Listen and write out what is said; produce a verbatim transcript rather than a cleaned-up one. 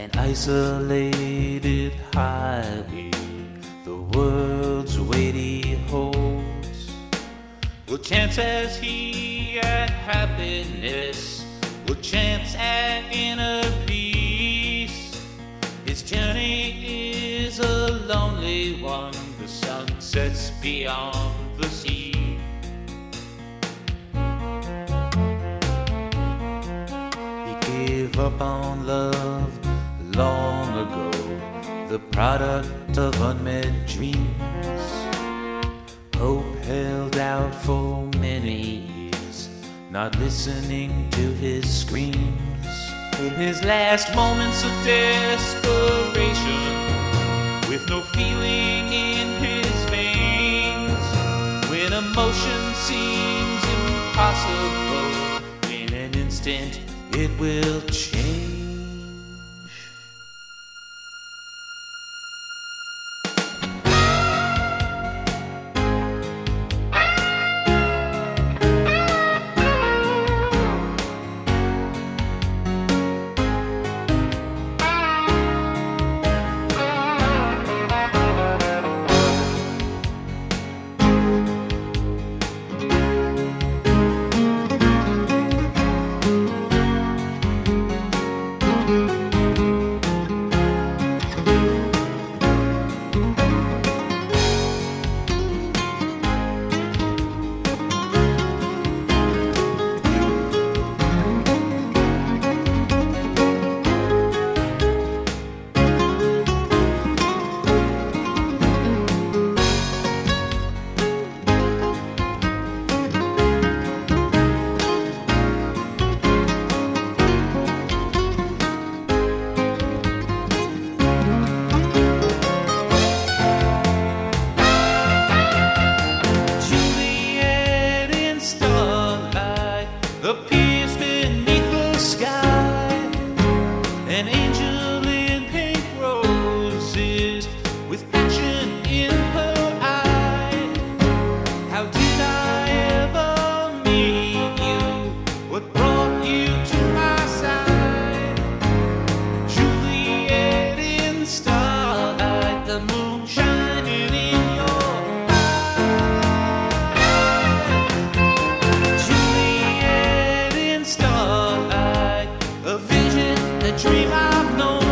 an isolated highway, the world's weight he holds. Will chance as he at happiness, will chance at inner peace. His journey is a lonely one, the sun sets beyond the sea. He gave up on love long ago, the product of unmet dreams. Hope held out for many years, not listening to his screams. In his last moments of desperation, with no feeling in his veins, when emotion seems impossible, in an instant it will change. Appears beneath the sky, an angel in pink roses, with passion in her eye. How did I ever meet you? What brought you to my side? Juliet in starlight, the moon shining in your starlight, a vision, a dream I've known.